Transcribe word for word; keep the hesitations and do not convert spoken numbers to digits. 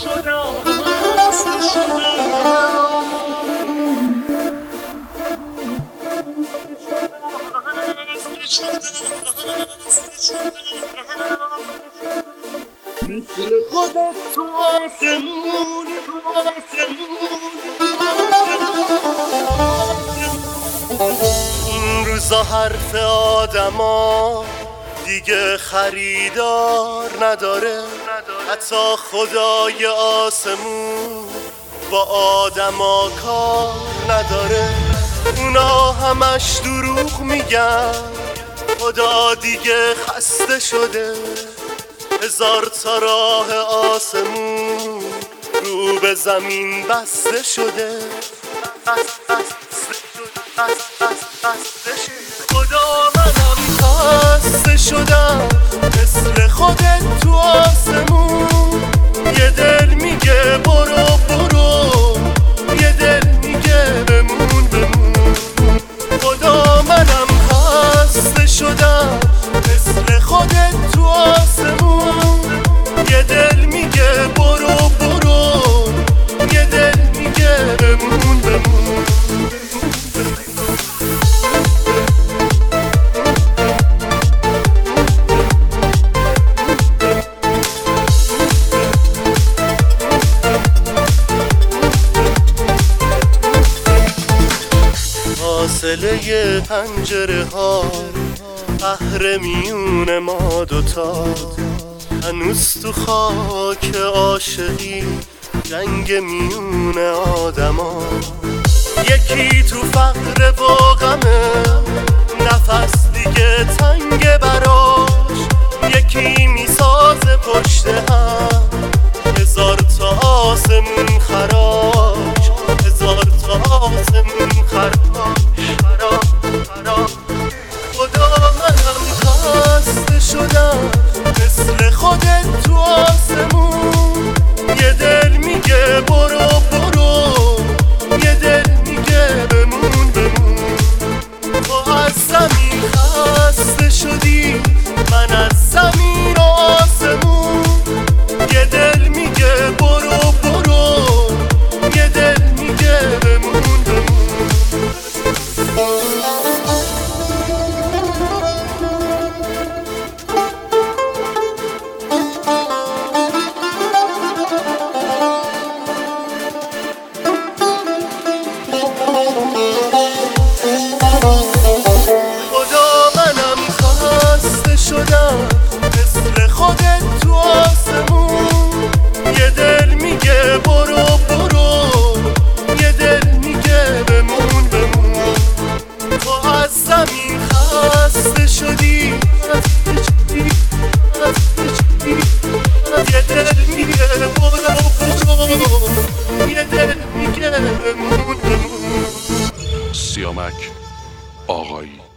مثل خودت تو آسمون تو آسمون. این روزا حرف آدما دیگه خریدار نداره، حتی خدای آسمون با آدما کار نداره. اونا همش دروغ میگن، خدا دیگه خسته شده. هزار تا راه آسمون رو به زمین بسته شده. خدا منم خسته شدم مثل خودت تو آسمون. یه دل میگه برو برو، یه دل میگه بمون بمون. خدا منم خسته شدم مثل خودت تو آسمون. یه دل میگه برو برو، یه دل میگه بمون بمون. فاصله پنجره ها قهر میون ما دوتا، هنوز تو خاک عاشقی جنگ میون آدما. یکی تو فقر و غمه نفس دیگه تنگ براش، یکی میسازه پشت هم هزار تا آسمون خراش، هزار تا آسمون خراش خراش خراش. خدا منم خسته شدم مثل خودت تو آسمون. یه دل میگه برو برو، یه دل میگه بمون بمون. تو از زمین خسته شدی، من از زمین و آسمون. یه دل میگه برو برو، یه دل میگه بمون بمون. خدا منم خسته شدم مثل خودت تو آسمون. یه دل میگه برو برو، یه دل میگه بمون بمون. تو از زمین خسته شدی، یه دل میگه برو برو، یه دل میگه بمون بمون. سیامک آقایی.